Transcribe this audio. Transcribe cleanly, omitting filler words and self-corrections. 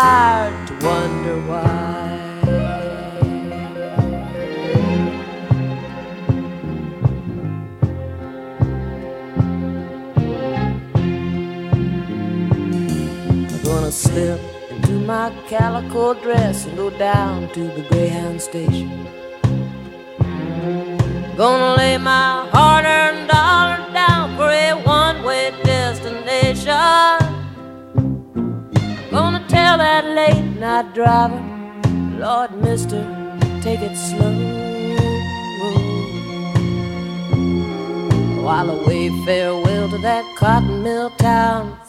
tired to wonder why. I'm gonna slip into my calico dress and go down to the Greyhound station. Gonna lay my hard-earned dollar down for a one-way destination. Gonna tell that late-night driver, Lord, mister, take it slow, while I wave farewell to that cotton mill town